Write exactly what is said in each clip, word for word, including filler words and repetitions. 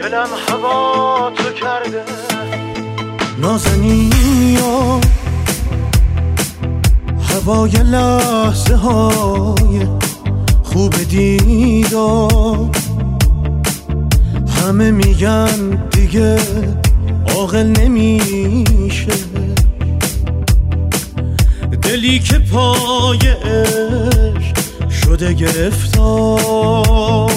دلم هوا تو کرده نازنین و هوای لحظه های خوب دیدار همه میگن دیگه عاقل نمیشه دلی که پای عشق شده گرفتار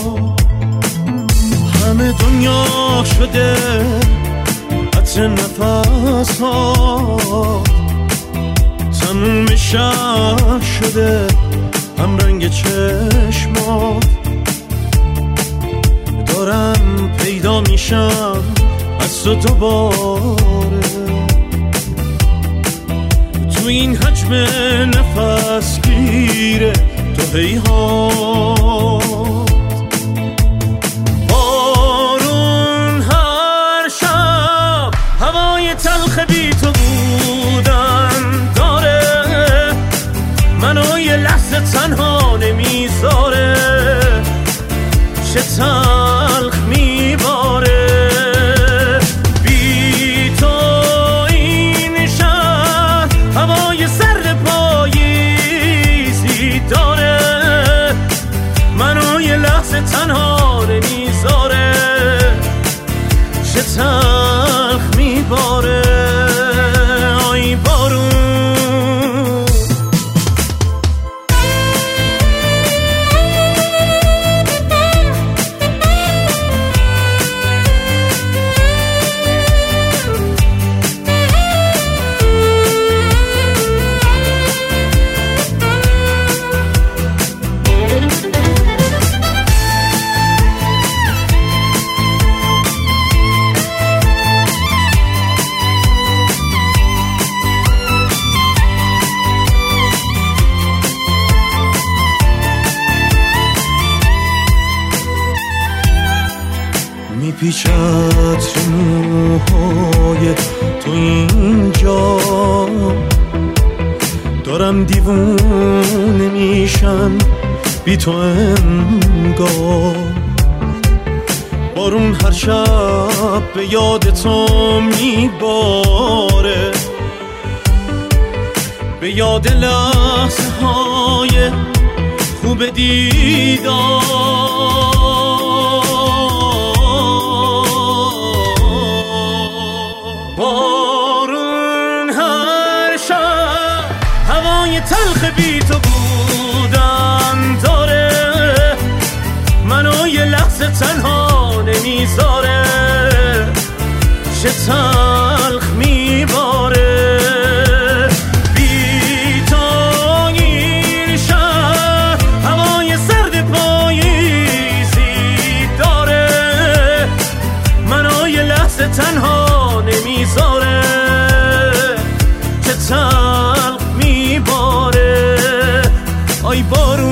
همه دنیا شده عطر نفس ها تموم شهر شده هم رنگ چشمات دارم پیدا میشم از تو دوباره تو این حجم نفس گیره تو هیهات بارون هر شب هوای تلخ بی تو بودن داره منو یه لحظه تنها نمیذاره چه تلخ میباره بی تو این شهر هوای سرد پاییزی داره منو یه لحظه تنها نمیذاره چه تلخ میباره آی بارون میپیچد موهای تو اینجا دارم دیوونه میشم بی تو انگار بارون هر شب به یاد تو میباره به یاد لحظه های خوب دیدار بارون هر شب هوای تلخ بی تو بودن داره منو یه لحظه تنها نمیذاره چه تلخ میباره بی تو این شهر هوای سرد پاییزی داره منو یه لحظه تنها نمیذاره چه تلخ میباره آی بارون